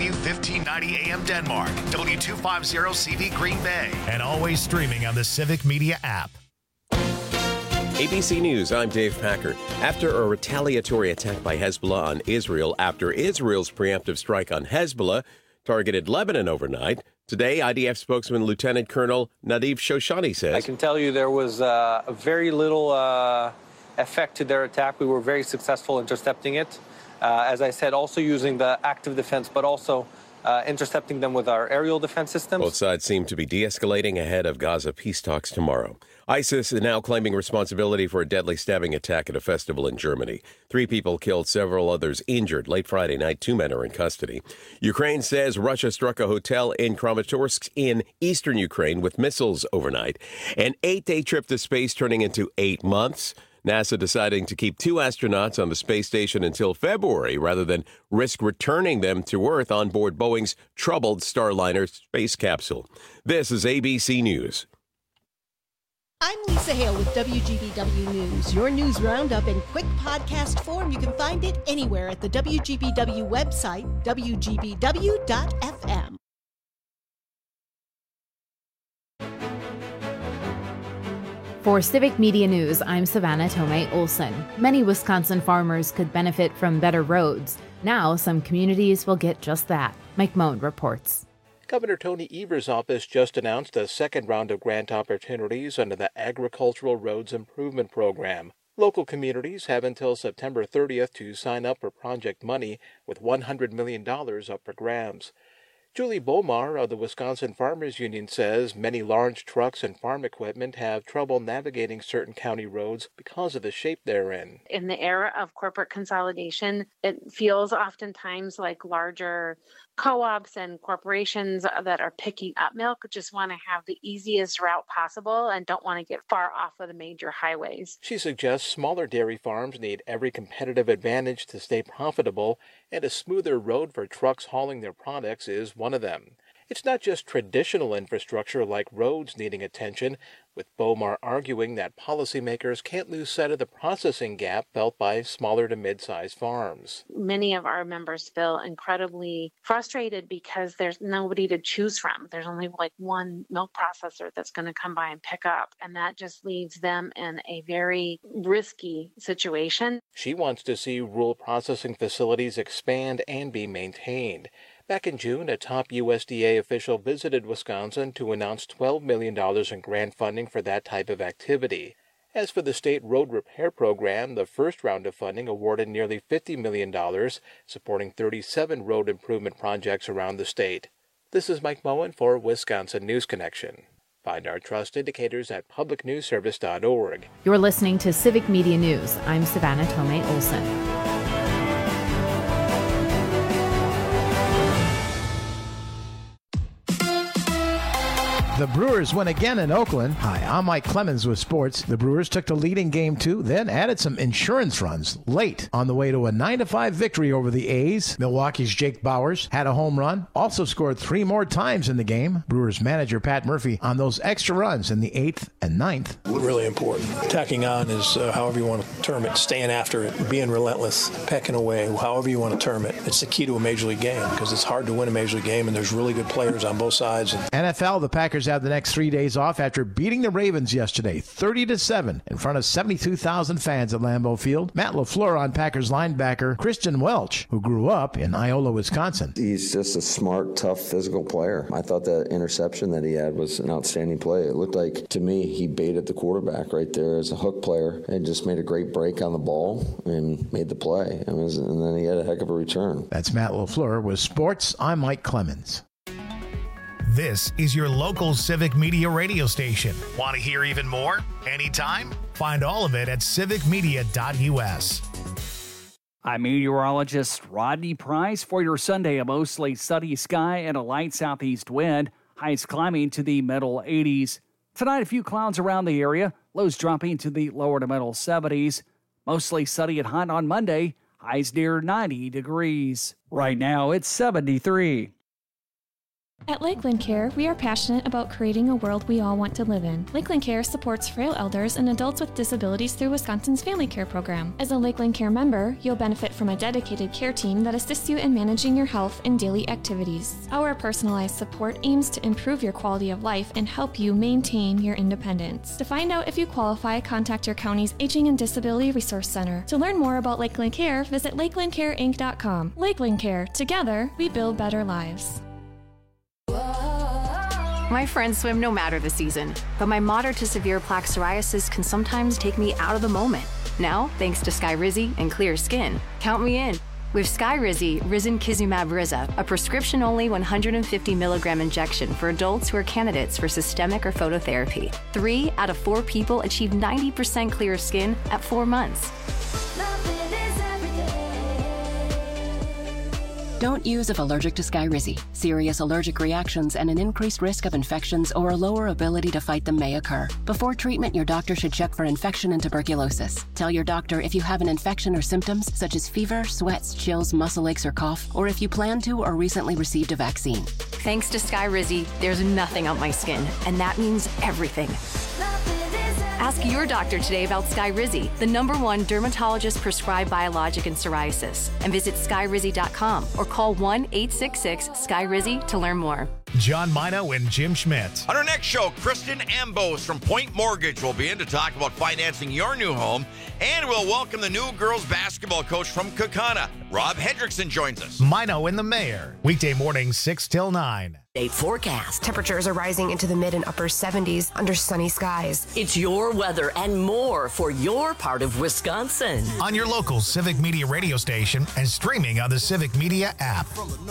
W1590 AM Denmark, W250CV Green Bay, and always streaming on the Civic Media app. ABC News, I'm Dave Packer. After a retaliatory attack by Hezbollah on Israel after Israel's preemptive strike on Hezbollah targeted Lebanon overnight, today IDF spokesman Lieutenant Colonel Nadav Shoshani says, I can tell you there was very little effect to their attack. We were very successful intercepting it. As I said, also using the active defense, but also intercepting them with our aerial defense systems. Both sides seem to be de-escalating ahead of Gaza peace talks tomorrow. ISIS is now claiming responsibility for a deadly stabbing attack at a festival in Germany. 3 people killed, several others injured. Late Friday night, 2 men are in custody. Ukraine says Russia struck a hotel in Kramatorsk in eastern Ukraine with missiles overnight. An 8-day trip to space turning into 8 months. NASA deciding to keep 2 astronauts on the space station until February rather than risk returning them to Earth on board Boeing's troubled Starliner space capsule. This is ABC News. I'm Lisa Hale with WGBW News, your news roundup in quick podcast form. You can find it anywhere at the WGBW website, WGBW.fm. For Civic Media News, I'm Savannah Tomei Olson. Many Wisconsin farmers could benefit from better roads. Now, some communities will get just that. Mike Moan reports. Governor Tony Evers' office just announced a second round of grant opportunities under the Agricultural Roads Improvement Program. Local communities have until September 30th to sign up for project money, with $100 million up for grabs. Julie Bomar of the Wisconsin Farmers Union says many large trucks and farm equipment have trouble navigating certain county roads because of the shape they're in. In the era of corporate consolidation, it feels oftentimes like larger co-ops and corporations that are picking up milk just want to have the easiest route possible and don't want to get far off of the major highways. She suggests smaller dairy farms need every competitive advantage to stay profitable, and a smoother road for trucks hauling their products is one of them. It's not just traditional infrastructure like roads needing attention, with Bomar arguing that policymakers can't lose sight of the processing gap felt by smaller to mid-sized farms. Many of our members feel incredibly frustrated because there's nobody to choose from. There's only like one milk processor that's going to come by and pick up, and that just leaves them in a very risky situation. She wants to see rural processing facilities expand and be maintained. Back in June, a top USDA official visited Wisconsin to announce $12 million in grant funding for that type of activity. As for the state road repair program, the first round of funding awarded nearly $50 million, supporting 37 road improvement projects around the state. This is Mike Moen for Wisconsin News Connection. Find our trust indicators at publicnewsservice.org. You're listening to Civic Media News. I'm Savannah Tomei Olson. The Brewers win again in Oakland. Hi, I'm Mike Clemens with sports. The Brewers took the lead in Game 2, then added some insurance runs late on the way to a 9-5 victory over the A's. Milwaukee's Jake Bauers had a home run, also scored 3 more times in the game. Brewers manager Pat Murphy on those extra runs in the 8th and 9th. Really important. Tacking on is however you want to term it, staying after it, being relentless, pecking away, however you want to term it. It's the key to a Major League game because it's hard to win a Major League game, and there's really good players on both sides. NFL, the Packers have the next 3 days off after beating the Ravens yesterday 30-7 in front of 72,000 fans at Lambeau Field. Matt LaFleur on Packers linebacker Christian Welch, who grew up in Iola, Wisconsin. He's just a smart, tough, physical player. I thought that interception that he had was an outstanding play. It looked like, to me, he baited the quarterback right there as a hook player and just made a great break on the ball and made the play. And then he had a heck of a return. That's Matt LaFleur with sports. I'm Mike Clemens. This is your local Civic Media radio station. Want to hear even more? Anytime? Find all of it at civicmedia.us. I'm meteorologist Rodney Price for your Sunday. A mostly sunny sky and a light southeast wind. Highs climbing to the middle 80s. Tonight, a few clouds around the area. Lows dropping to the lower to middle 70s. Mostly sunny and hot on Monday. Highs near 90 degrees. Right now, it's 73. At Lakeland Care, we are passionate about creating a world we all want to live in. Lakeland Care supports frail elders and adults with disabilities through Wisconsin's Family Care Program. As a Lakeland Care member, you'll benefit from a dedicated care team that assists you in managing your health and daily activities. Our personalized support aims to improve your quality of life and help you maintain your independence. To find out if you qualify, contact your county's Aging and Disability Resource Center. To learn more about Lakeland Care, visit lakelandcareinc.com. Lakeland Care. Together, we build better lives. My friends swim no matter the season, but my moderate to severe plaque psoriasis can sometimes take me out of the moment. Now, thanks to Skyrizi and clear skin, count me in. With Skyrizi, Risankizumab Riza, a prescription-only 150 milligram injection for adults who are candidates for systemic or phototherapy. 3 out of 4 people achieve 90% clear skin at 4 months. Don't use if allergic to Skyrizi. Serious allergic reactions and an increased risk of infections or a lower ability to fight them may occur. Before treatment, your doctor should check for infection and tuberculosis. Tell your doctor if you have an infection or symptoms such as fever, sweats, chills, muscle aches, or cough, or if you plan to or recently received a vaccine. Thanks to Skyrizi, there's nothing on my skin, and that means everything. Ask your doctor today about Skyrizi, the #1 dermatologist-prescribed biologic in psoriasis, and visit skyrizi.com or call 1-866-SKYRIZI to learn more. John Mino and Jim Schmidt. On our next show, Kristen Ambos from Point Mortgage will be in to talk about financing your new home, and we'll welcome the new girls basketball coach from Kakana. Rob Hendrickson joins us. Mino and the Mayor, weekday mornings 6 till 9. Forecast. Temperatures are rising into the mid and upper 70s under sunny skies. It's your weather and more for your part of Wisconsin. On your local Civic Media radio station and streaming on the Civic Media app.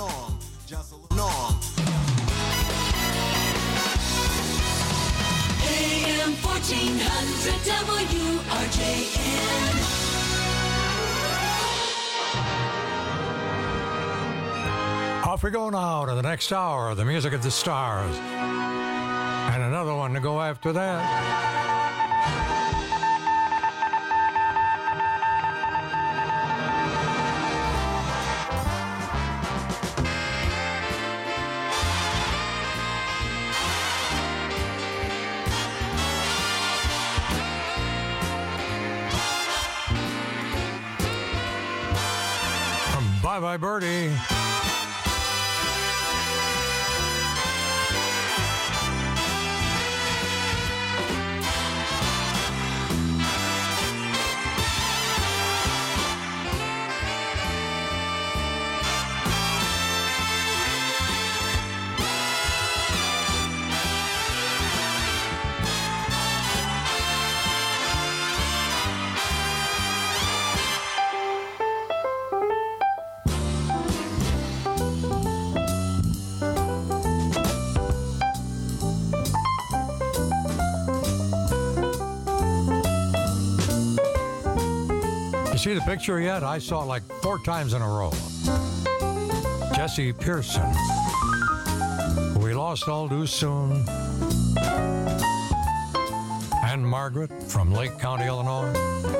AM 1400 WRJN. Off we go now to the next hour, the music of the stars. And another one to go after that. Bye Bye Birdie. See the picture yet? I saw it like 4 times in a row. Jesse Pearson. We lost all too soon. And Margaret from Lake County, Illinois.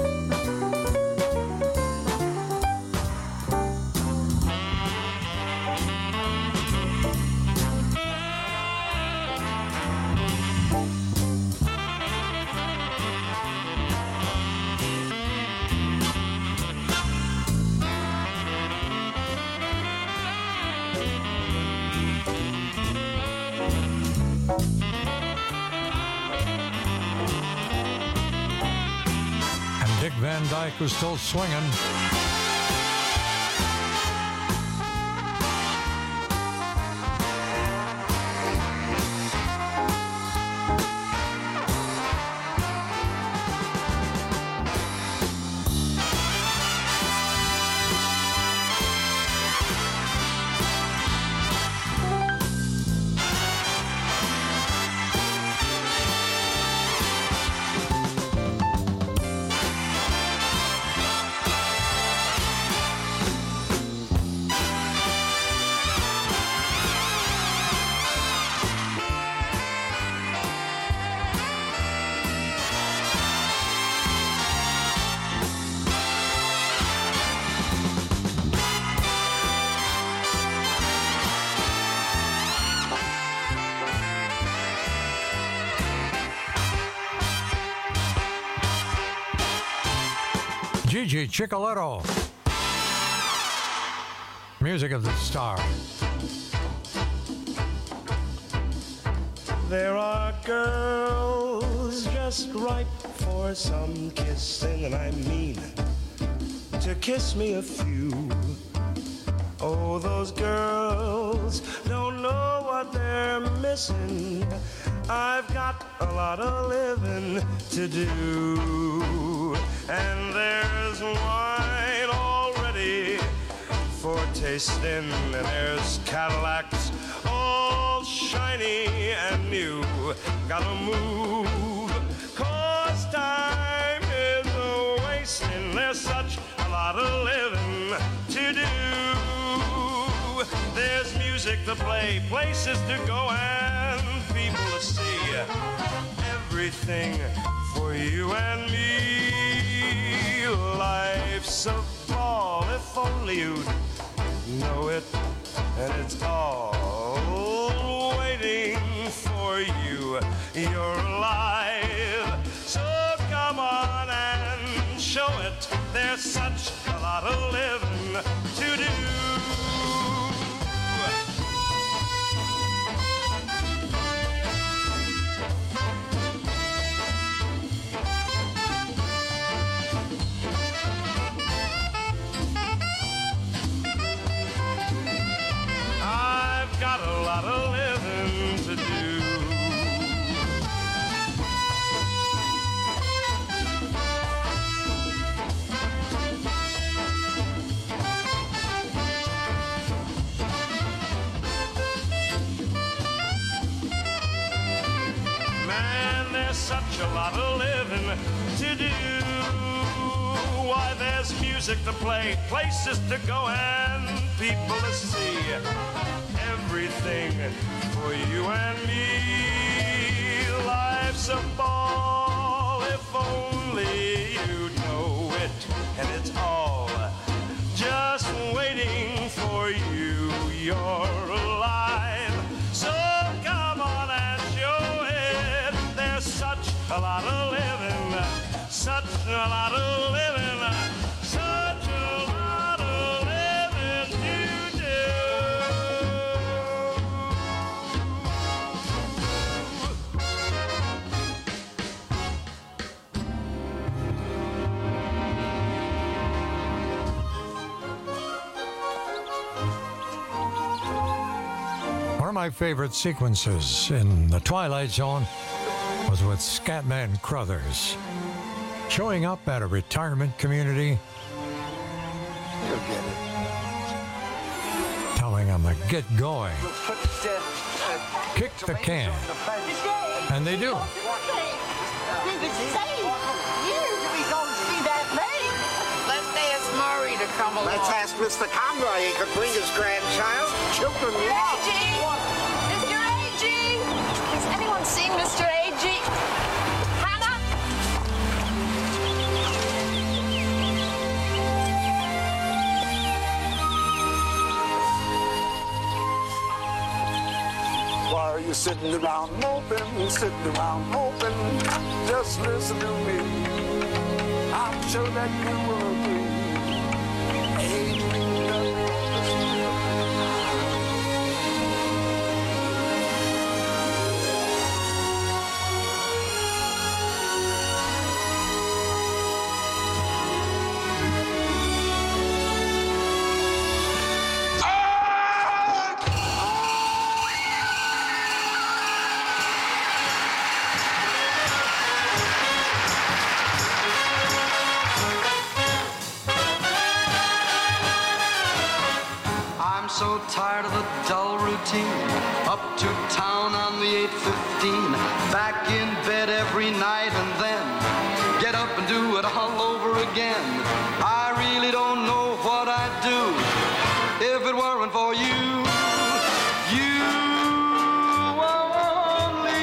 Van Dyke was still swinging. Gigi Ciccoletto. Music of the Star. There are girls just ripe for some kissing, and I mean to kiss me a few. Oh, those girls don't know what they're missing. I've got a lot of living to do. And there's wine already for tasting, and there's Cadillacs all shiny and new. Gotta move, 'cause time is a-wasting. There's such a lot of living to do. There's music to play, places to go, and people to see. Everything for you and me. Life's a ball, if only you'd know it. And it's all waiting for you. You're alive, so come on and show it. There's such a lot of living to do. Got a lot of living to do. Man, there's such a lot of living to do. Why, there's music to play, places to go, and people to see. Everything for you and me. Life's a ball, if only you know it. And it's all just waiting for you. You're alive, so come on and show it. There's such a lot of living, such a lot of living, such a lot of living to do. One of my favorite sequences in The Twilight Zone was with Scatman Crothers showing up at a retirement community, telling them to get going, kick the can, and they do. Let's ask Murray to come along. Let's ask Mr. Conroy. He could bring his grandchild. Children love. Mr. A.G. Has anyone seen Mr. A.G.? Hannah? Why are you sitting around moping, sitting around hoping? Just listen to me. I'm sure that you will agree. So tired of the dull routine. Up to town on the 8:15. Back in bed every night and then get up and do it all over again. I really don't know what I'd do if it weren't for you. You, only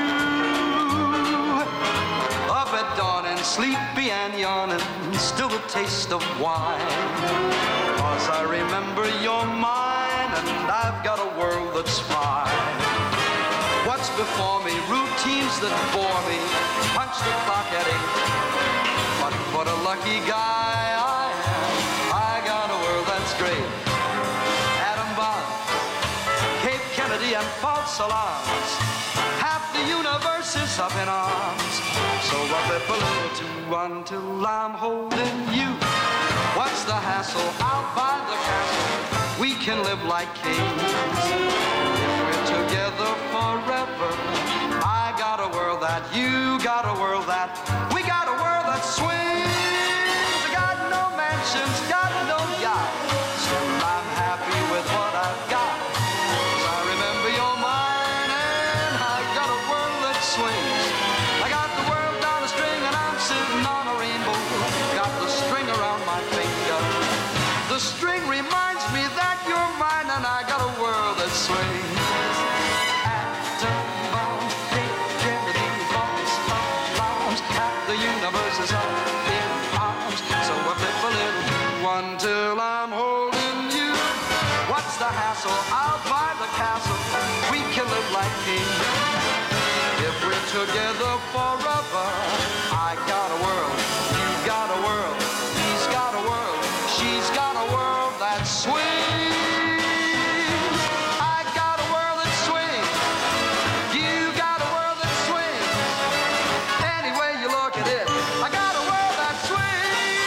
you. Up at dawn and sleepy and yawning, still the taste of wine. 'Cause I remember you're mine, and I've got a world that's mine. What's before me, routines that bore me, punch the clock at 8. But what a lucky guy I am. I got a world that's great. Atom bomb, Cape Kennedy and false alarms. Half the universe is up in arms. So I flip a little too until I'm holding you. What's the hassle? Out by the castle, we can live like kings. If we're together forever, I got a world that you got a world that we got a world that swings. Got no mansions, got no yachts. I'm happy with what I've got. 'Cause I remember you're mine and I got a world that swings. I got the world on a string and I'm sitting on a rainbow. Got the string around my finger. The string reminds me that you're mine and I got a world that swings. Atom bomb, Cape Kennedy, false alarms. Half the universe is up in arms. So I flip a little one till I'm holding you. What's the hassle? I'll buy the castle. We can live like kings. If we're together forever, I got a world, you got a world, he's got a world, she's got a world that swings. I got a world that swings. You got a world that swings. Any way you look at it, I got a world that swings.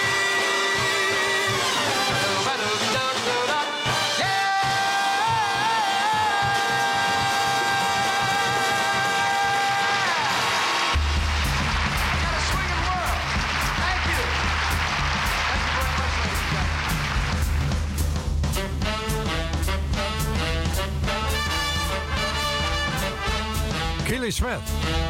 Keely Smith.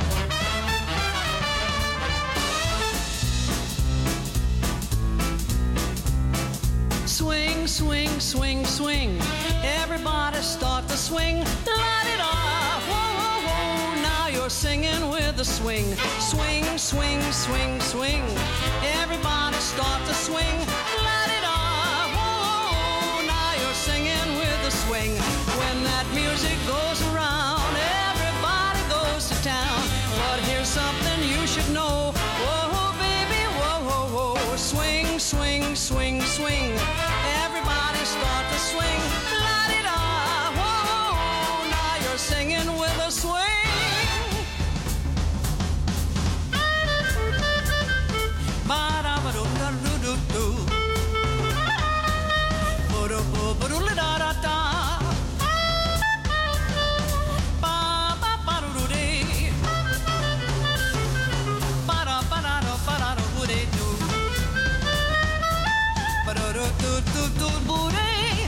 Swing, swing, swing, swing. Everybody start to swing. Light it off. Whoa, whoa, whoa. Now you're singing with the swing. Swing, swing, swing, swing. Everybody start to swing. Light it off. Whoa, whoa, whoa. Now you're singing with the swing. When that music goes around, everybody goes to town. But here's something you should know. Whoa, baby, whoa, whoa, whoa. Swing, swing, swing, swing. Everybody start to swing. Light it up. Whoa, now you're singing with a swing. Ba-da-ba-do-da-do-do-do. Ba-da-ba-ba-do-da-da-da. Ba-ba-ba-do-do-dee. Ba-da-ba-da-do-ba-da-do-do-dee-do. Ba-da-do-do-do-do-do-dee.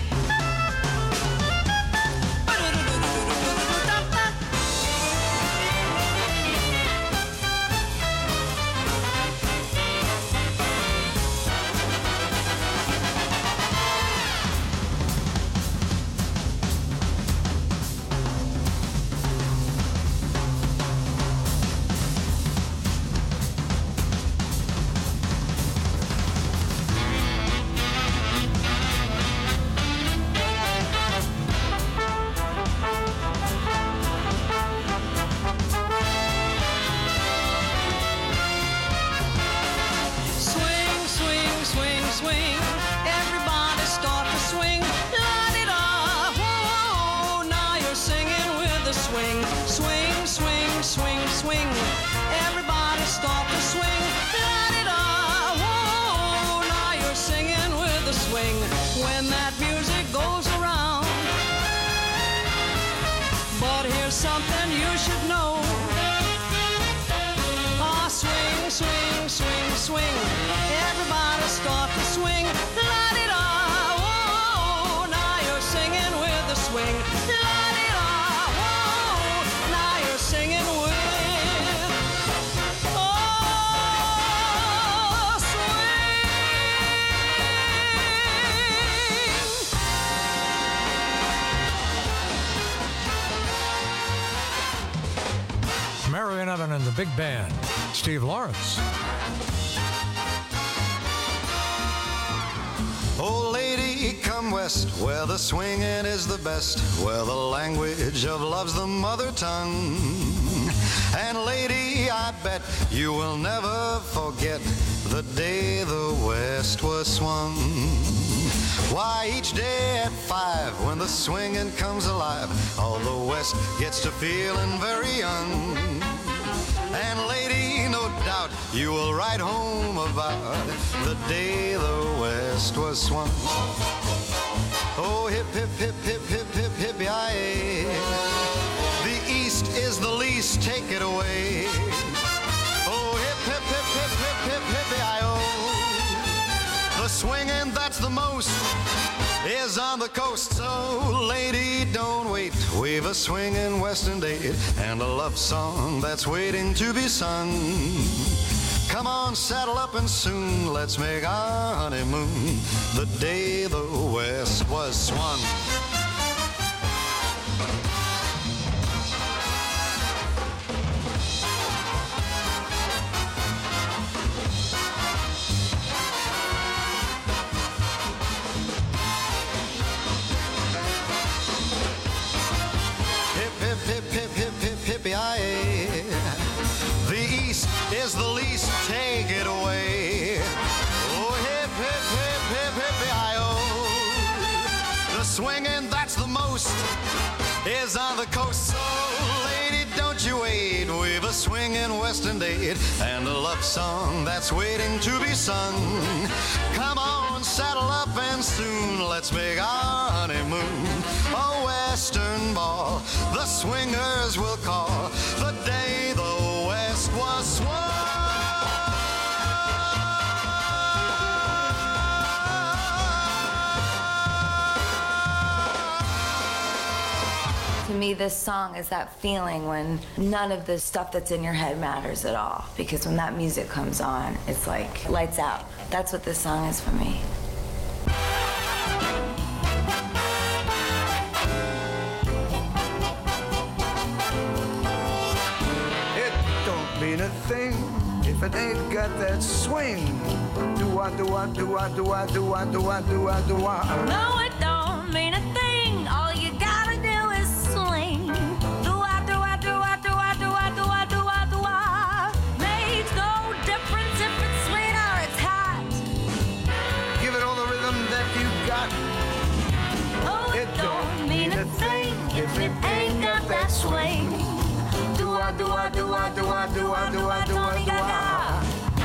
When that music goes around. But here's something you should know. Oh, swing, swing, swing, swing. Everybody start to swing. Light it up. Whoa, now you're singing with the swing. Light it up. Whoa, now you're singing with. Marion Evan and the Big Band. Steve Lawrence. Oh, lady, come west, where the swinging is the best, where the language of love's the mother tongue. And lady, I bet you will never forget the day the West was swung. Why, each day at 5, when the swinging comes alive, all the West gets to feeling very young. And lady, no doubt you will write home about the day the West was swung. Oh, hip, hip, hip, hip, hip, hip, hippie-yi-yi. The East is the least, take it away. Oh, hip, hip, hip, hip, hip, hip, hippie-yi-oh. The swinging that's the most is on the coast. So, lady, don't wait. We've a swinging Western date and a love song that's waiting to be sung. Come on, saddle up and soon let's make our honeymoon the day the West was swung. Hippie-yi-yi. The East is the least, take it away. Oh, hip, hip, hip, hip, hippie-yi-oh. The swinging that's the most is on the coast. So, lady, don't you wait. We've a swinging Western date and a love song that's waiting to be sung. Come on, saddle up and soon let's make our honeymoon a Western ball. The swingers will call the day the West was swung. To me, this song is that feeling when none of the stuff that's in your head matters at all. Because when that music comes on, it's like lights out. That's what this song is for me. It don't mean a thing if it ain't got that swing. Do-wah, do-wah, do-wah, do-wah, do-wah, do-wah, do-wah, do-wah. No, it don't mean a thing. All you gotta do is swing. Do-wah, do-wah, do-wah, do-wah, do-wah, do-wah, do-wah, do-wah. Makes no difference if it's sweet or it's hot. Give it all the rhythm that you got. Oh, it don't mean a thing if it ain't got that swing. Do-wah, do-wah, do-wah, do-wah, do-wah, do-wah, do-wah, do-wah.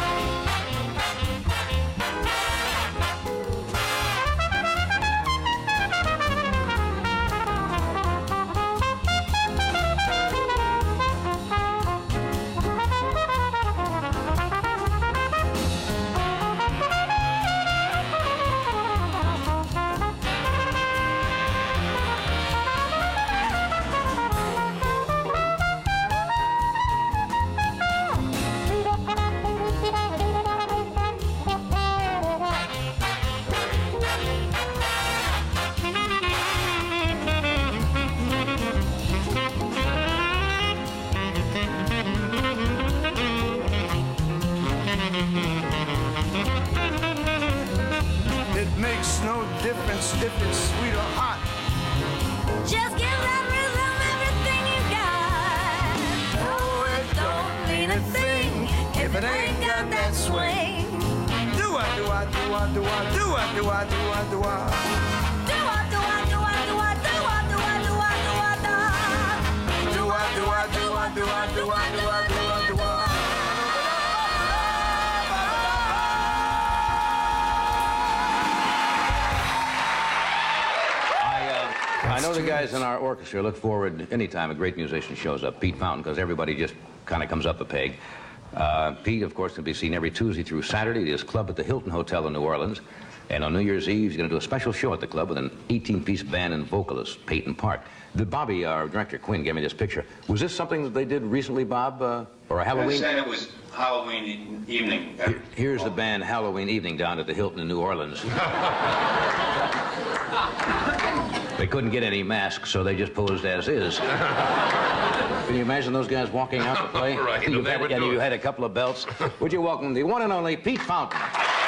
It makes no difference if it's sweet or hot. Just give that rhythm everything you got. Oh, it don't mean a thing if it ain't got that swing. Do-wah, do-wah, do-wah, do-wah, do-wah, do-wah, do-wah, do-wah. Do-wah, do-wah, do-wah, do-wah, do-wah, do-wah, do-wah, do-wah, do-wah. Do-wah, do-wah, do-wah, do-wah, do-wah, do-wah, do-wah, do-wah. I know the guys in our orchestra look forward anytime a great musician shows up. Pete Fountain, because everybody just kind of comes up a peg. Pete, of course, can be seen every Tuesday through Saturday at his club at the Hilton Hotel in New Orleans. And on New Year's Eve, he's going to do a special show at the club with an 18-piece band and vocalist, Peyton Park. Bobby, our director, Quinn, gave me this picture. Was this something that they did recently, Bob, or a Halloween? I said it was Halloween evening. Here's the band Halloween Evening down at the Hilton in New Orleans. They couldn't get any masks, so they just posed as is. Can you imagine those guys walking out to play? Right, you had a couple of belts. Would you welcome the one and only Pete Fountain?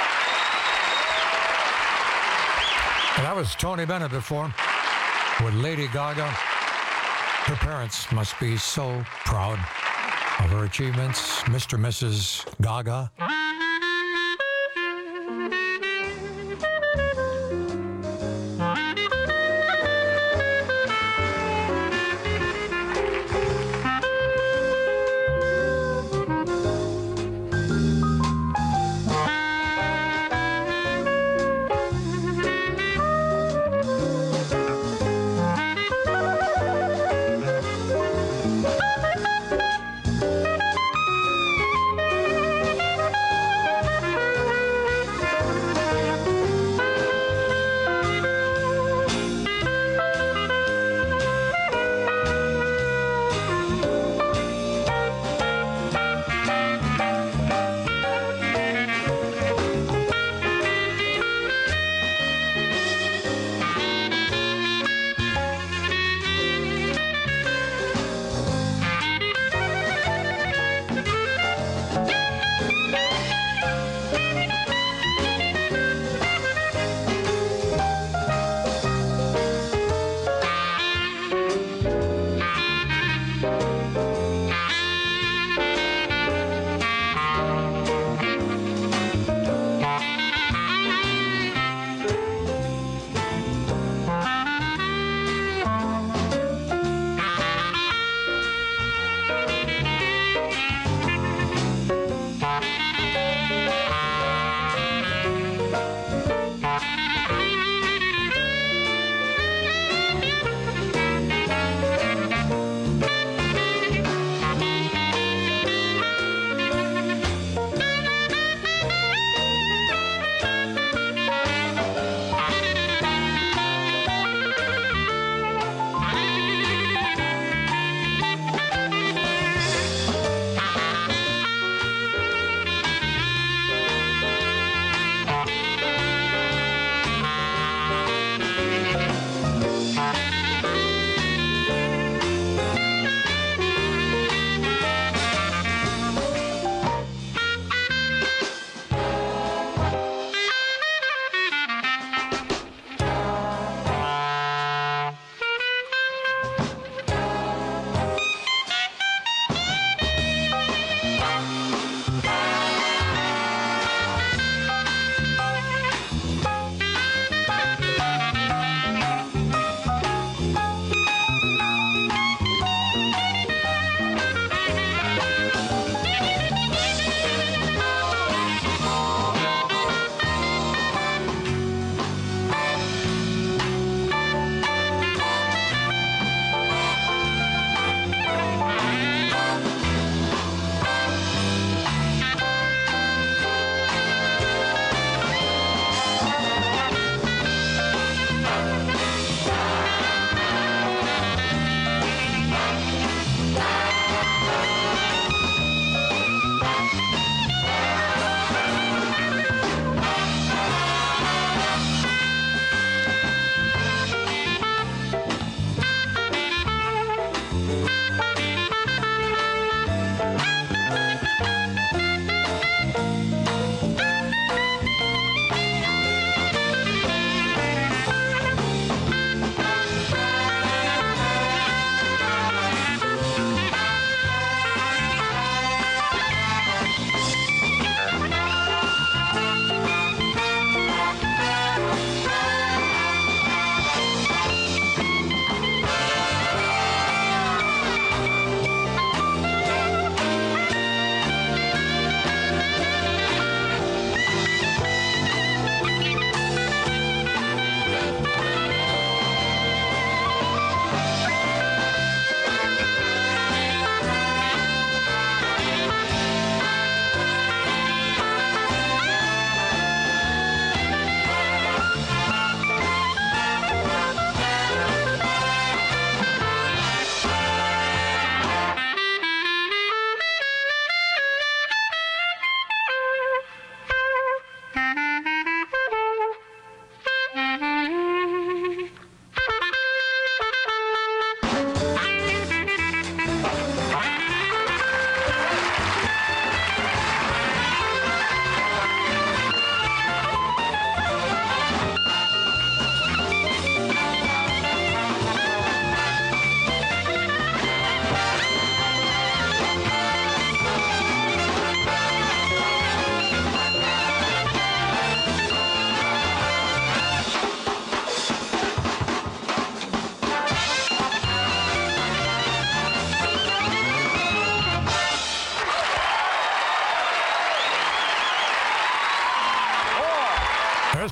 And that was Tony Bennett before with Lady Gaga. Her parents must be so proud. of her achievements, Mr. and Mrs. Gaga.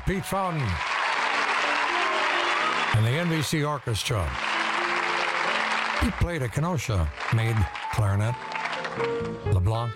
Pete Fountain and the NBC Orchestra. He played a Kenosha made clarinet, LeBlanc.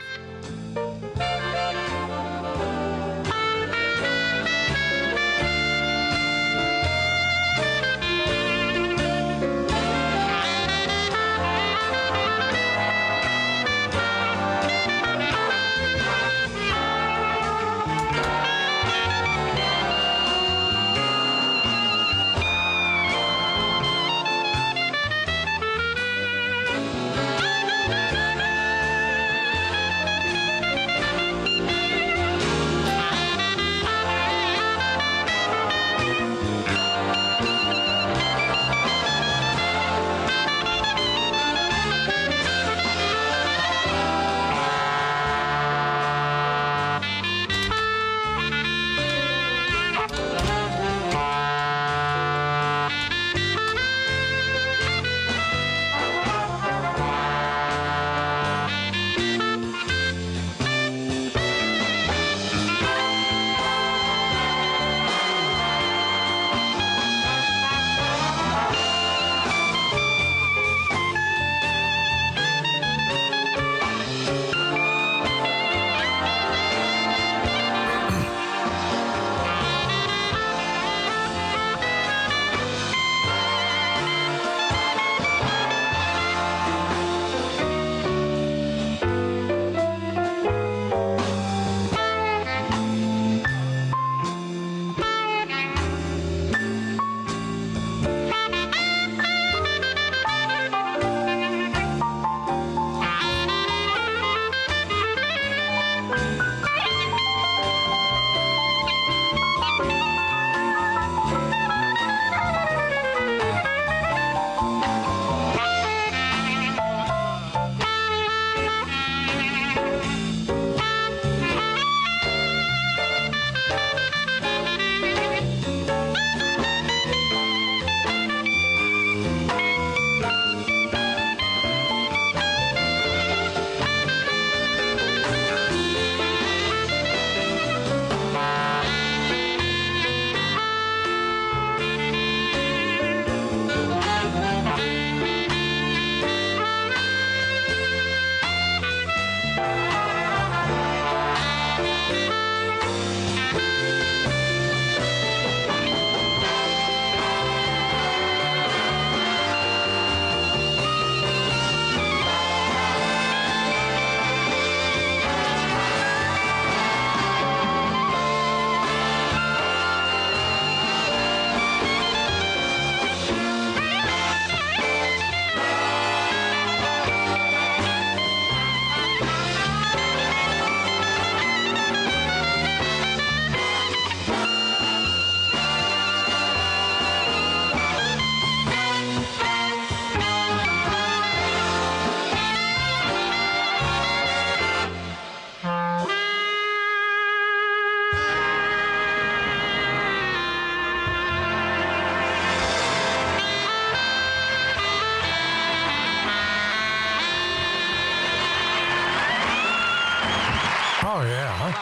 Oh, yeah.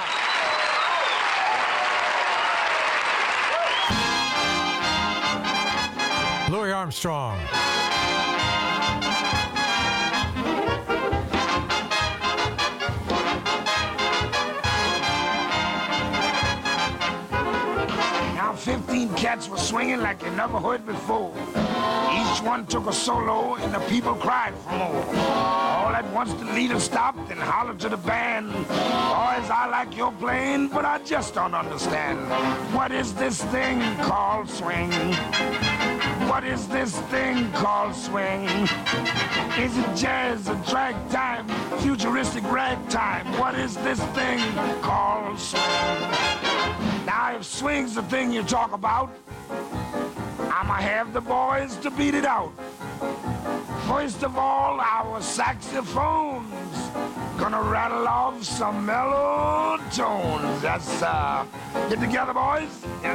Louis Armstrong. Now 15 cats were swinging like you never heard before. Each one took a solo and the people cried for more. All at once the leader stopped and hollered to the band, "Boys, I like your playing, but I just don't understand. What is this thing called swing? What is this thing called swing? Is it jazz, a drag time, futuristic ragtime? What is this thing called swing?" Now, if swing's the thing you talk about, I'ma have the boys to beat it out. First of all, our saxophones gonna rattle off some mellow tones. That's, get together, boys. Yeah.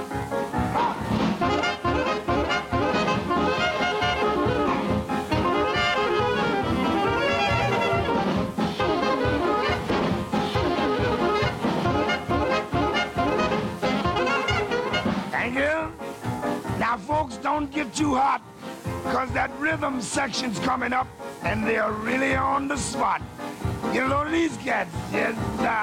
don't get too hot, because that rhythm section's coming up, and they're really on the spot. Get a load of these cats. Yes,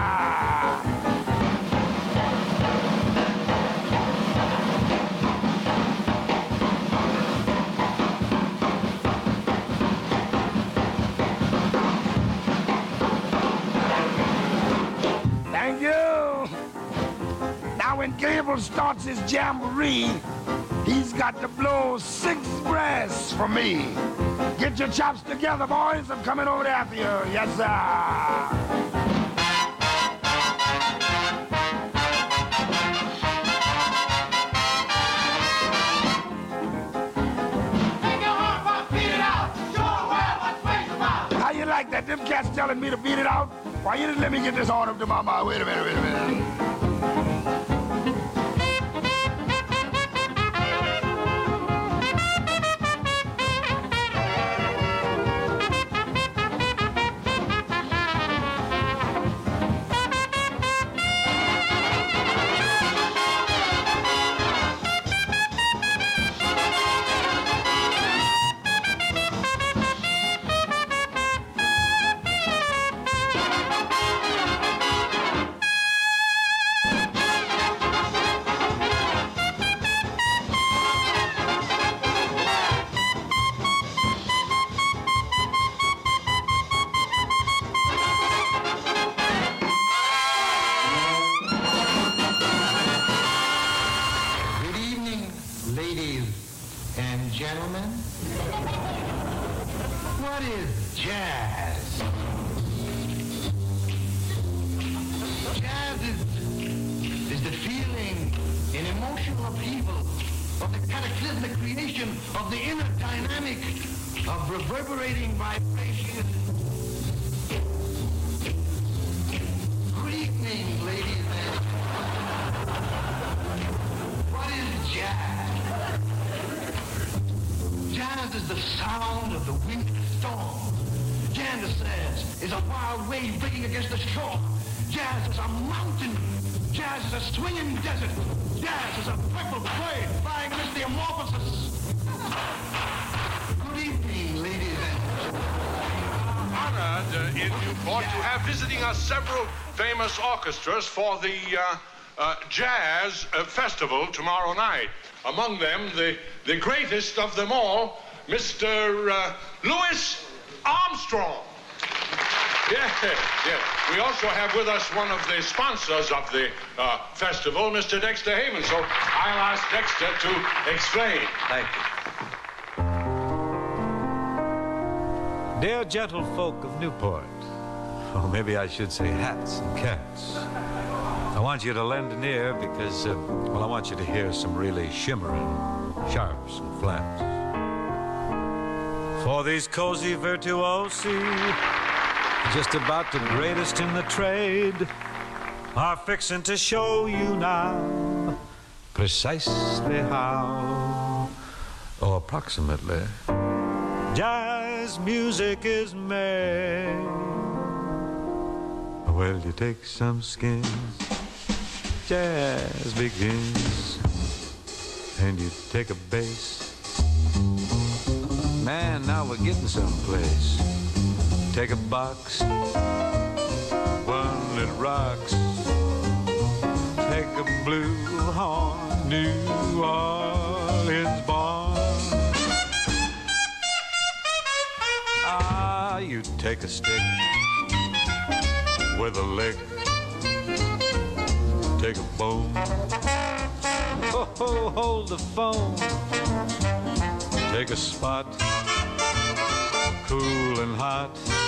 Thank you. Now when Gable starts his jamboree, he's got to blow 6 breaths for me. Get your chops together, boys. I'm coming over there after you. Yes, sir. How you like that? Them cats telling me to beat it out? Why, you didn't let me get this on up to my mouth. Wait a minute. Several famous orchestras for the Jazz Festival tomorrow night. Among them, the greatest of them all, Mr. Louis Armstrong. Yes. We also have with us one of the sponsors of the festival, Mr. Dexter Haven. So I'll ask Dexter to explain. Thank you. Dear gentlefolk of Newport, or maybe I should say hats and cats, I want you to lend an ear because, I want you to hear some really shimmering sharps and flats. For these cozy virtuosi, just about the greatest in the trade, are fixing to show you now precisely how, or approximately, jazz music is made. Well, you take some skins, jazz begins, and you take a bass. Man, now we're getting someplace. Take a box, one that rocks. Take a blue horn, New Orleans born. Ah, you take a stick with a lick, take a bone, oh, hold the phone, take a spot, cool and hot.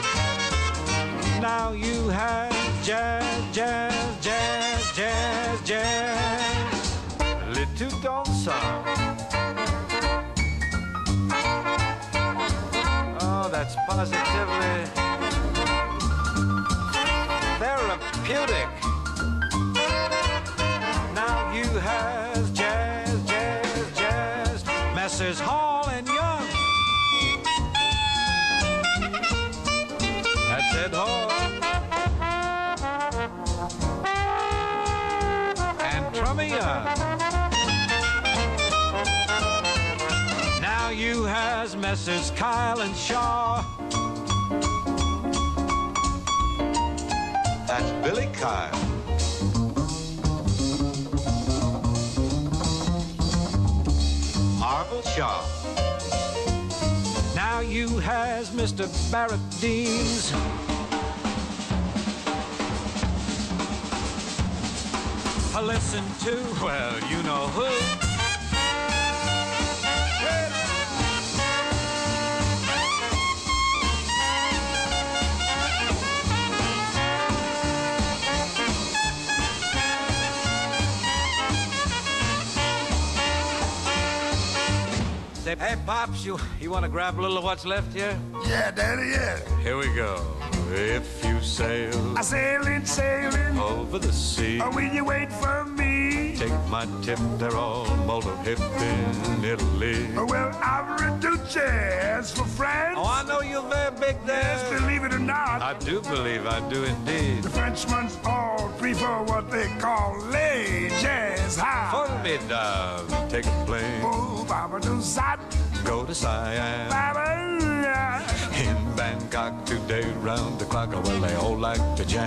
Now you have jazz, jazz, jazz, jazz, jazz, le tout ensemble. Oh, that's positively therapeutic. Now you have jazz, jazz, jazz, Messrs. Hall and Young. That's Ed Hall. And Trummy Young. has Messrs. Kyle and Shaw. That's Billy Kyle. Marvel Shaw. Now you has Mr. Barrett Deans. Listen to, well, you know who. Say, hey, Pops, you want to grab a little of what's left here? Yeah, Daddy, yeah. Here we go. If you sail, sailing over the sea, will you wait for me? Take my tip, they're all molto hip in Italy. Well, I've written 2 chairs for France. Oh, I know you're very big there. Yes, believe it or not. I do believe, I do indeed. The Frenchmen's all prefer what they call les jazz high. Formidable. Take a plane. Oh, Baba do Sat. Go to Siam. Baba. In Bangkok today, round the clock, well, they all like to jam.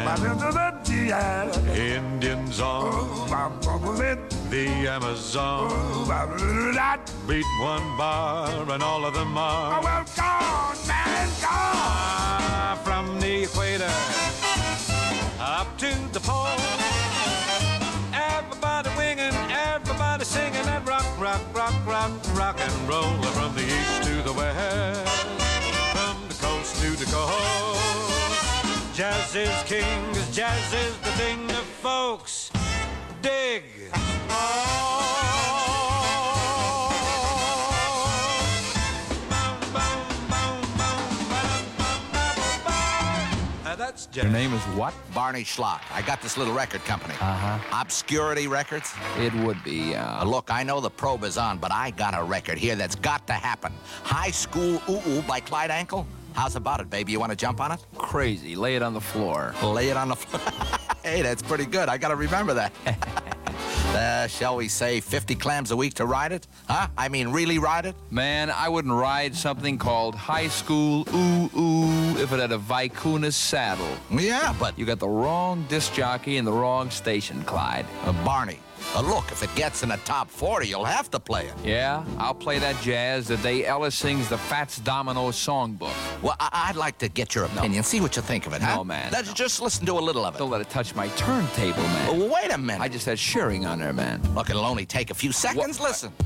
Indians on the Amazon. Beat one bar and all of them are. Oh, well, gone, man, gone. From the equator up to the pole. Everybody winging, everybody singing that rock, rock, rock, rock, rock and roll. From the east to the west, from the coast to the coast. Jazz is king, 'cause jazz is the thing that folks dig. That's Your name is what? Barney Schlock. I got this little record company. Obscurity Records? It would be, Look, I know the probe is on, but I got a record here that's got to happen. High School Ooh-Ooh by Clyde Ankle. How's about it, baby? You want to jump on it? Crazy. Lay it on the floor. Lay it on the floor. Hey, that's pretty good. I got to remember that. Shall we say 50 clams a week to ride it? Huh? I mean, really ride it? Man, I wouldn't ride something called High School Ooh-Ooh if it had a Vicuna saddle. Yeah, but... You got the wrong disc jockey and the wrong station, Clyde. Barney, look, if it gets in the top 40, you'll have to play it. Yeah? I'll play that jazz the day Ellis sings the Fats Domino songbook. Well, I'd like to get your opinion. See what you think of it, huh? No, man. Let's just listen to a little of it. Don't let it touch my turntable, man. Well, wait a minute. I just had Shearing on there, man. Look, it'll only take a few seconds. What? Listen.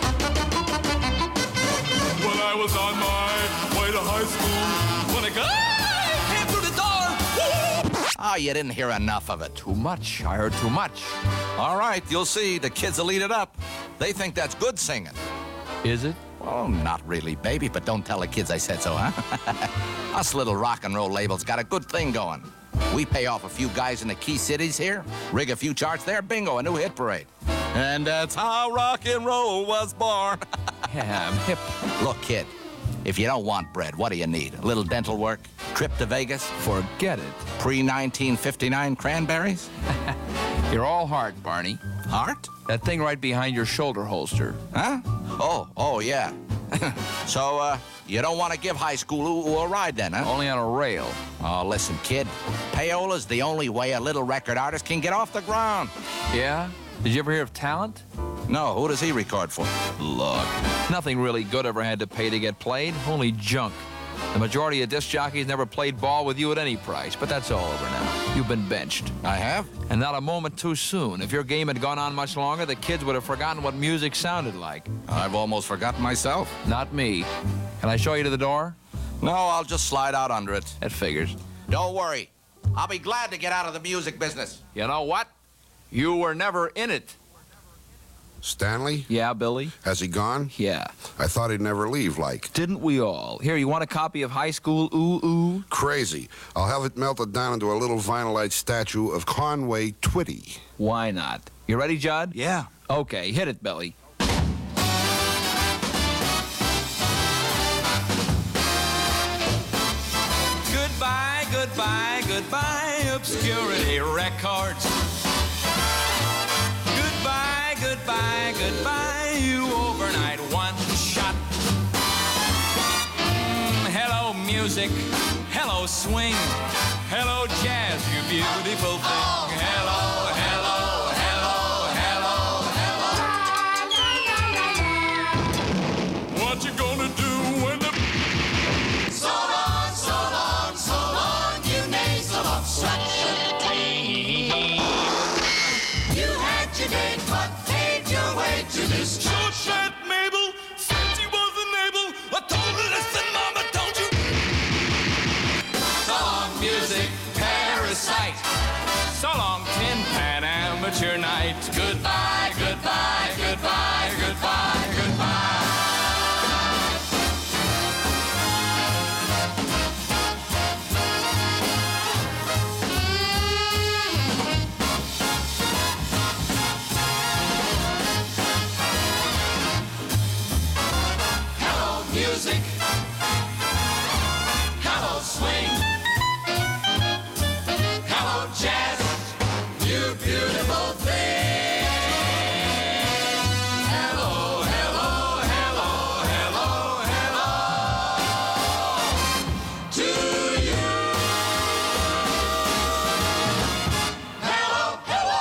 When I was on my way to high school, when a guy came through the door. Oh, you didn't hear enough of it. Too much. I heard too much. All right, you'll see. The kids will eat it up. They think that's good singing. Is it? Oh, not really, baby, but don't tell the kids I said so, huh? Us little rock and roll labels got a good thing going. We pay off a few guys in the key cities here, rig a few charts there, bingo, a new hit parade. And that's how rock and roll was born. Yeah, I'm hip. Look, kid, if you don't want bread, what do you need? A little dental work? Trip to Vegas? Forget it. Pre-1959 cranberries? You're all heart, Barney. Heart? That thing right behind your shoulder holster. Huh? Oh, yeah. So, you don't want to give High School Ooh-Ooh a ride then, huh? Only on a rail. Oh, listen, kid. Payola's the only way a little record artist can get off the ground. Yeah? Did you ever hear of Talent? No, who does he record for? Look, nothing really good ever had to pay to get played. Only junk. The majority of disc jockeys never played ball with you at any price, but that's all over now. You've been benched. I have? And not a moment too soon. If your game had gone on much longer, the kids would have forgotten what music sounded like. I've almost forgotten myself. Not me. Can I show you to the door? No, I'll just slide out under it. That figures. Don't worry. I'll be glad to get out of the music business. You know what? You were never in it. Stanley? Yeah, Billy? Has he gone? Yeah. I thought he'd never leave, like. Didn't we all? Here, you want a copy of High School Ooh-Ooh? Crazy. I'll have it melted down into a little vinylite statue of Conway Twitty. Why not? You ready, Judd? Yeah. Okay, hit it, Billy. Goodbye, goodbye, goodbye, Obscurity Records. Goodbye, goodbye, goodbye, you overnight one-shot music. Hello, swing. Hello, jazz, you beautiful thing. Hello, hello, hello, hello, hello. What you gonna do when the... So long, so long, so long, you nasal obstruction queen. You had your date, but paved your way to this Short shirt Mabel said she wasn't able. I told her, listen, mama, don't you... So long, music, parasite. So long, tin pan, amateur night. Goodbye, goodbye, goodbye, goodbye, goodbye. Hello, music. Hello, swing. Hello, jazz. You beautiful thing. Hello, hello, hello, hello, hello. To you. Hello, hello.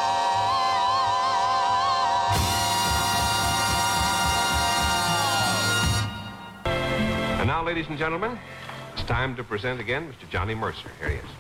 And now, ladies and gentlemen, it's time to present again Mr. Johnny Mercer. Here he is.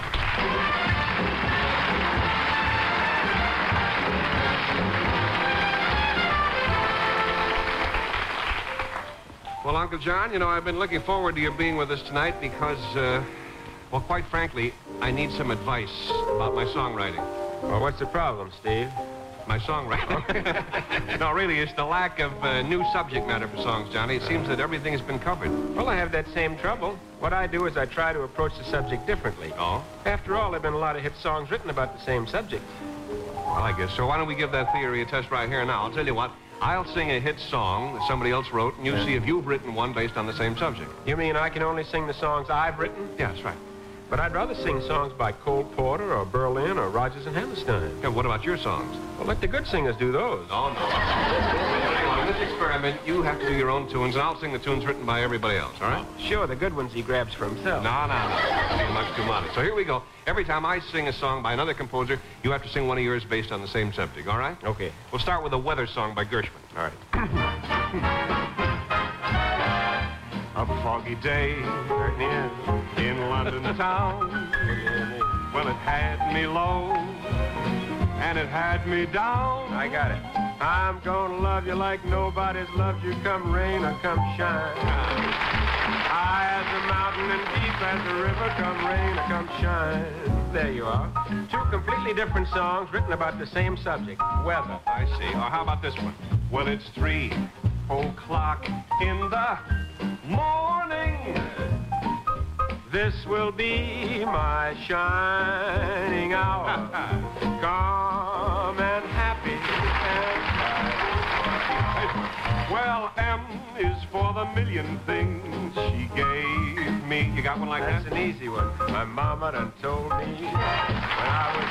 Well, Uncle John, you know, I've been looking forward to your being with us tonight because, well, quite frankly, I need some advice about my songwriting. Well, what's the problem, Steve? My songwriting. No, really, it's the lack of new subject matter for songs, Johnny. It seems that everything has been covered. Well, I have that same trouble. What I do is I try to approach the subject differently. Oh? After all, there have been a lot of hit songs written about the same subject. Well, I guess so. Why don't we give that theory a test right here now? I'll tell you what. I'll sing a hit song that somebody else wrote, and you see if you've written one based on the same subject. You mean I can only sing the songs I've written? Yeah, that's right. But I'd rather sing songs by Cole Porter or Berlin or Rodgers and Hammerstein. Yeah, what about your songs? Well, let the good singers do those. Oh, no. Hang on. In this experiment, you have to do your own tunes, and I'll sing the tunes written by everybody else, all right? Sure, the good ones he grabs for himself. No. That'd be much too modest. So here we go. Every time I sing a song by another composer, you have to sing one of yours based on the same subject, all right? Okay. We'll start with a weather song by Gershwin. All right. A foggy day in London town. Well, it had me low and it had me down. I got it. I'm gonna love you like nobody's loved you, come rain or come shine. High as a mountain and deep as a river, come rain or come shine. There you are. Two completely different songs written about the same subject, weather. I see. Or how about this one? Well, it's 3 o'clock in the morning. This will be my shining hour. Calm and happy and bright. Well, M is for the million things she gave me. You got one like that? That's an easy one. My mama done told me when I was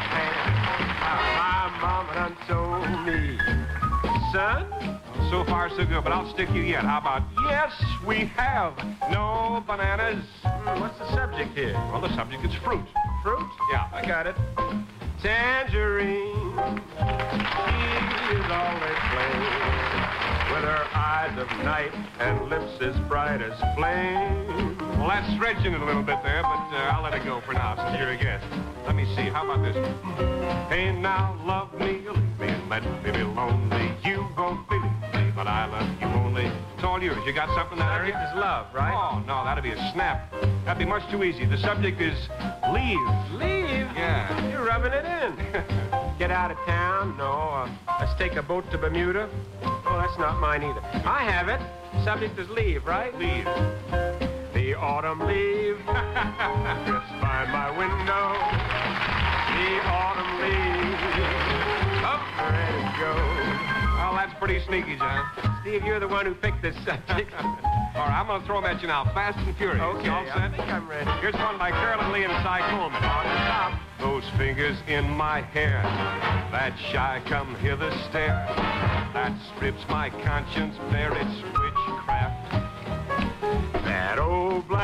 a little man. My mama done told me, son. So far, so good, but I'll stick you yet. How about, yes, we have no bananas. What's the subject here? Well, the subject is fruit. Fruit? Yeah. I got it. Tangerine, she is always playing with her eyes of night and lips as bright as flame. Well, that's stretching it a little bit there, but I'll let it go for now, since you're a guest. Let me see. How about this one? Hey, now, love me, leave me, and let me be lonely. You won't believe me, but I love you only. It's all yours. You got something that area? Subject is love, right? Oh, no, that'd be a snap. That'd be much too easy. The subject is leave. Leave? Yeah. You're rubbing it in. Get out of town? No. Let's take a boat to Bermuda? Oh, that's not mine either. I have it. Subject is leave, right? Leave. The autumn leaves just by my window. The autumn leaves up ready to go. Well, that's pretty sneaky, John. Steve, you're the one who picked this subject. All right, I'm going to throw them at you now. Fast and furious. Okay, All set? I think I'm ready. Here's one by Carolyn Lee and Cy Coleman. On the top. Those fingers in my hair. That shy come hither stare. That strips my conscience bare. It's witchcraft. That old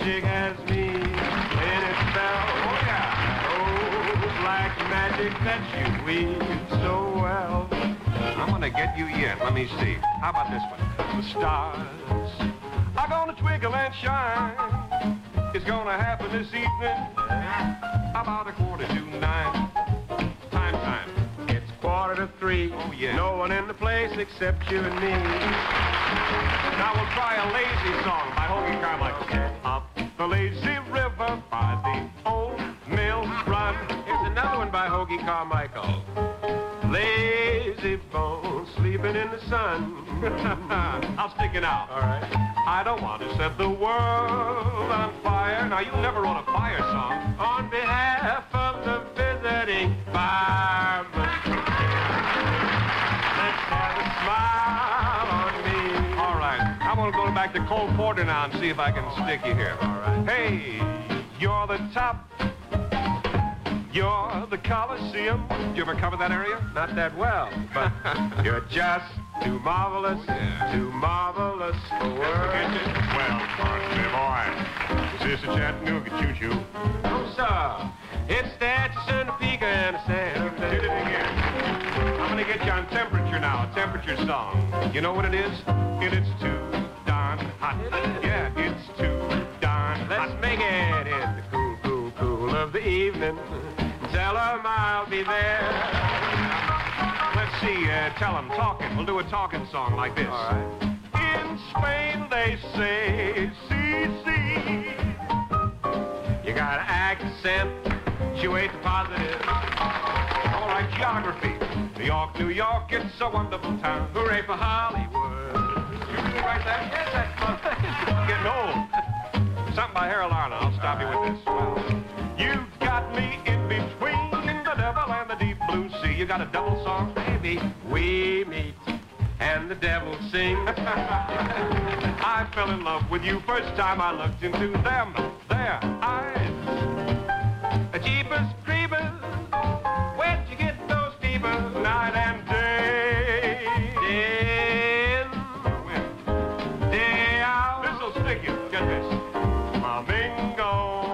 magic has me in its spell. Oh, yeah. Oh, black magic that you weave so well. I'm gonna get you yet. Let me see. How about this one? The stars are gonna twinkle and shine. It's gonna happen this evening about 8:45. Time. It's 2:45. Oh, yeah. No one in the place except you and me. Now we'll try a lazy song by Hoagie Carmichael. Up the lazy river by the old mill run. Here's another one by Hoagie Carmichael. Lazy bones sleeping in the sun. I'll stick it out. All right. I don't want to set the world on fire. Now, you never wrote a fire song. On behalf of the visiting fireman, let's have a smile on me. All right. I'm gonna go back to Cole Porter now and see if I can stick you here. All right. Hey, you're the top. You're the Coliseum. Did you ever cover that area? Not that well, but you're just too marvelous, too marvelous for words. Well, Parsley boy, is this a Chattanooga choo-choo? No, sir. It's the Atchison, Topeka, and Santa Fe. Did it again. I'm gonna get you on temperature now, a temperature song. You know what it is? It's too darn hot. Yeah, it's too darn hot. Let's make it in the cool of the evening. Tell 'em I'll be there. Let's see, tell them, talking. We'll do a talking song like this. All right. In Spain they say, si. You got an accent, you ain't positive. All right, geography. New York, it's a wonderful town. Hooray for Hollywood. You really write that? Yes, that's fun. Getting old. Something by Harold Arnold. I'll stop you with this. Well, you got me in between the devil and the deep blue sea. You got a double song, baby? We meet and the devil sings. I fell in love with you first time I looked into their eyes. Jeepers creepers, where'd you get those peepers? Night and day. Day in, day out. This'll stick you. Get this. Flamingo,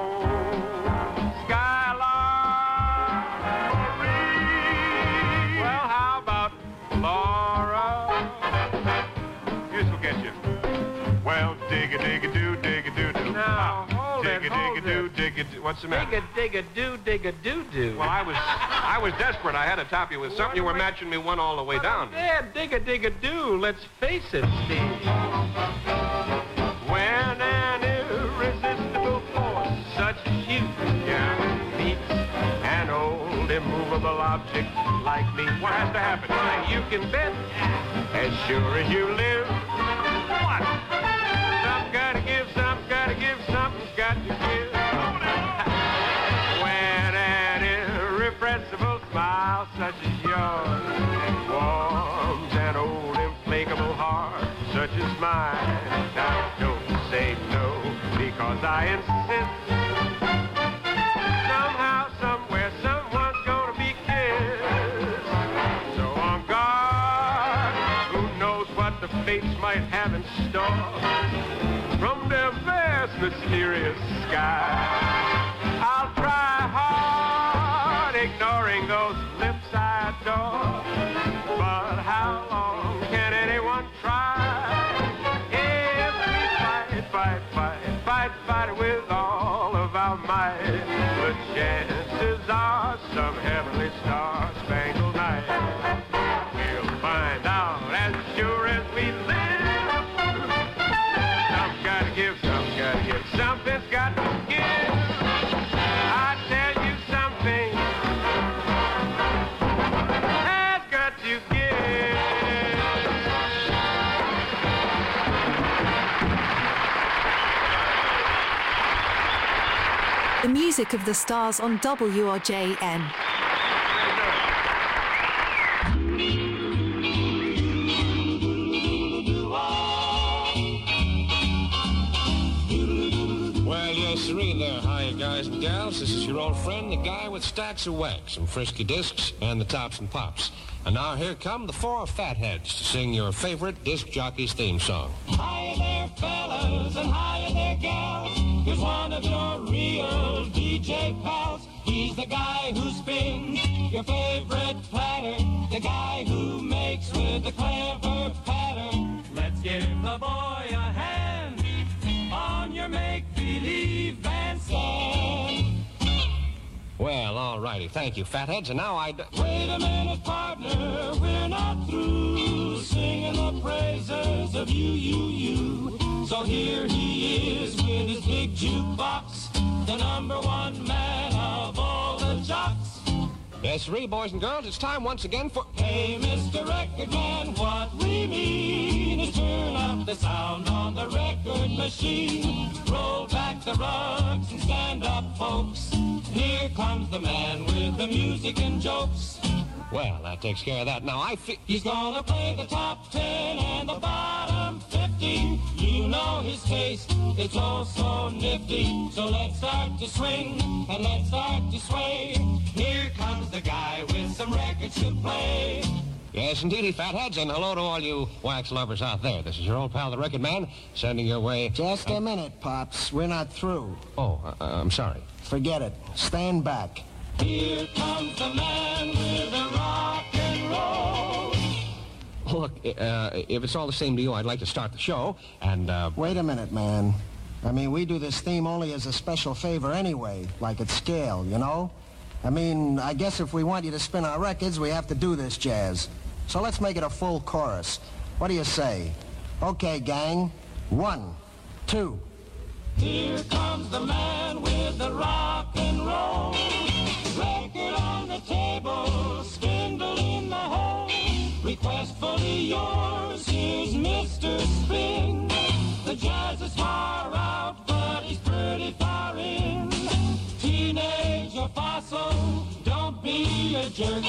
Skylark, Marie. Well, how about Laura? This'll get you. Well, dig-a-dig-a-doo. Now, hold it. Dig-a-dig-a-doo. What's the matter? Dig-a-dig-a-doo. Well, I was desperate. I had to top you with something. You were matching me one all the way down. Yeah, dig-a-dig-a-doo. Let's face it, Steve. When an irresistible force such as you meets an old immovable object like me, what has to happen? Why, you can bet, as sure as you live. What? Something's gotta give, something's gotta give, something's got to give. When an irrepressible smile such as yours warms an old implacable heart such as mine. Now don't say no, because I insist. Somehow, somewhere, someone's gonna be kissed. So on guard, who knows what the fates might have in store from their vast, mysterious sky. I'll try hard, ignoring those lips I adore. But how long can anyone try? If we fight with all of our might, the chances are some heavenly star-spangled night we'll find out as sure as we live. Something's gotta give, something's gotta give, something's got to give. I tell you something has got to give. The music of the stars on WRJN. Well, yes, sirree there. Hi, guys and gals. This is your old friend, the guy with stacks of wax, some frisky discs, and the tops and pops. And now here come the four fatheads to sing your favorite disc jockey's theme song. Hiya there, fellas, and hiya there, gals. Here's one DJ pals. He's the guy who spins your favorite platter, the guy who makes with the clever pattern. Let's give the boy a hand on your make-believe bandstand. Well, all righty. Thank you, fatheads. And now I'd... Wait a minute, partner, we're not through singing the praises of you. So here he is with his big jukebox, the #1 man of all the jocks. Yes, sirree, boys and girls, it's time once again for... Hey, Mr. Record Man, what we mean is turn up the sound on the record machine. Roll back the rugs and stand up, folks. Here comes the man with the music and jokes. Well, that takes care of that. Now, He's gonna play the top 10 and the bottom 50. You know his taste, it's oh so nifty. So let's start to swing and let's start to sway. Here comes the guy with some records to play. Yes, indeedy, fatheads, and hello to all you wax lovers out there. This is your old pal, the Record Man, sending your way... Just a minute, Pops. We're not through. Oh, I'm sorry. Forget it. Stand back. Here comes the man with the rock and roll. Look, if it's all the same to you, I'd like to start the show, and, Wait a minute, man. I mean, we do this theme only as a special favor anyway, like at scale, you know? I mean, I guess if we want you to spin our records, we have to do this jazz. So let's make it a full chorus. What do you say? Okay, gang. 1, 2. Here comes the man with the rock and roll. Record on the table, spindle in the hole. Request fully yours, here's Mr. Spin. The jazz is far out, but he's pretty far in. Teenage or fossil, don't be a jerk.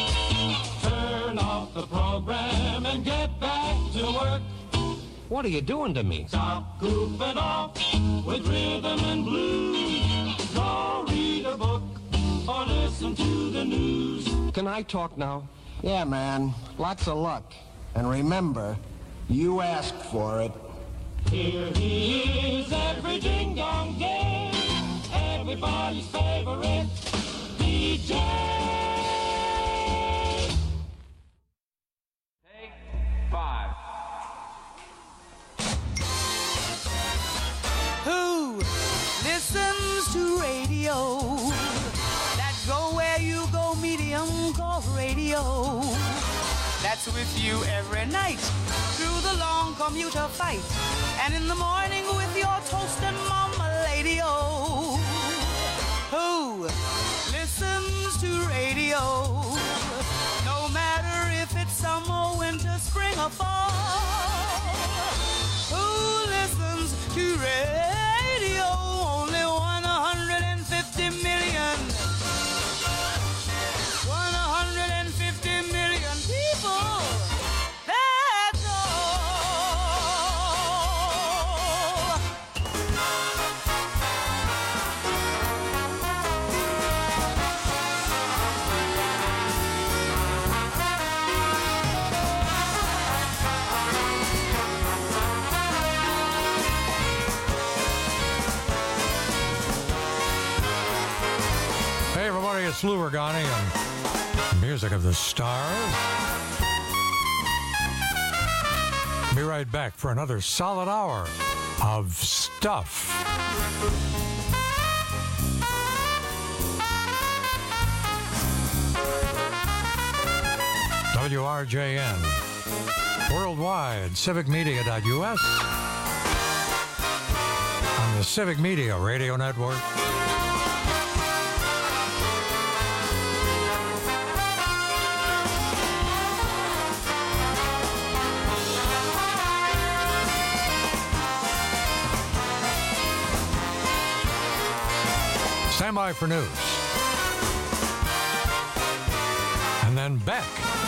Turn off the program and get back to work. What are you doing to me? Stop goofing off with rhythm and blues. Go read a book or listen to the news. Can I talk now? Yeah, man. Lots of luck. And remember, you asked for it. Here he is every ding-dong day. Everybody's favorite DJ. Take 5. Who listens to radio? That go where you go, medium called radio. That's with you every night through the long commuter fight, and in the morning with your toast and mama lady-o. Who listens to radio? No matter if it's summer, winter, spring, or fall. Who listens to radio? Only 150 million. 150 million people. That's all. Hey, everybody, it's Lou Ragani and Music of the Stars. Be right back for another solid hour of stuff. WRJN. Worldwide, civicmedia.us. On the Civic Media Radio Network. Stand by for news. And then Beck.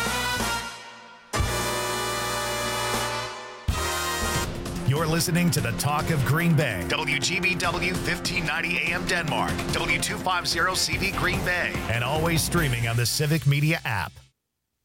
You're listening to the Talk of Green Bay. WGBW 1590 AM Denmark. W250 CV Green Bay. And always streaming on the Civic Media app.